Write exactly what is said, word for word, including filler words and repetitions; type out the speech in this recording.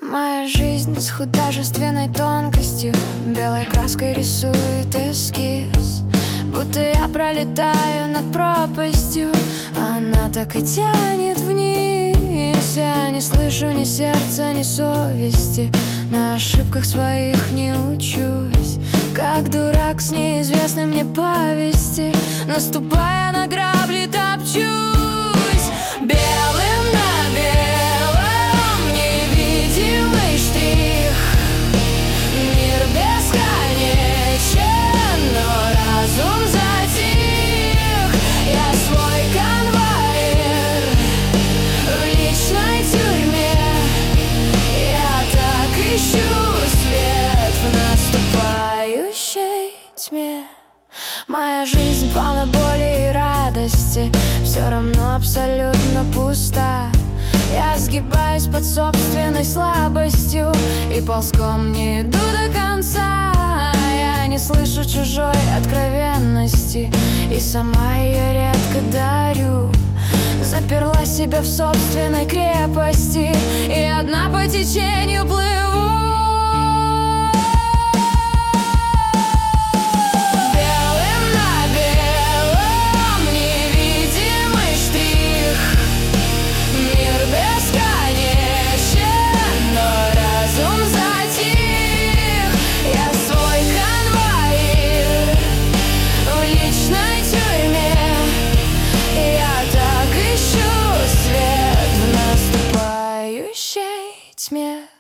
Моя жизнь с художественной тонкостью белой краской рисует эскиз, будто я пролетаю над пропастью. Она так и тянет вниз. Я не слышу ни сердца, ни совести, на ошибках своих не учусь. Как дурак с неизвестной мне повести, наступая на грабли, топчусь. Белым на белом невидимый штрих. Мир бесконечен, но разум затих. Я свой конвоир в личной тюрьме. Я так ищу свет в наступающей тьме. Моя жизнь полна боли и радости, все равно абсолютно пуста. Я сгибаюсь под собственной слабостью и ползком не иду до конца. Я не слышу чужой откровенности и сама ее редко дарю. Заперла себя в собственной крепости и одна по течению плыву. Тьме.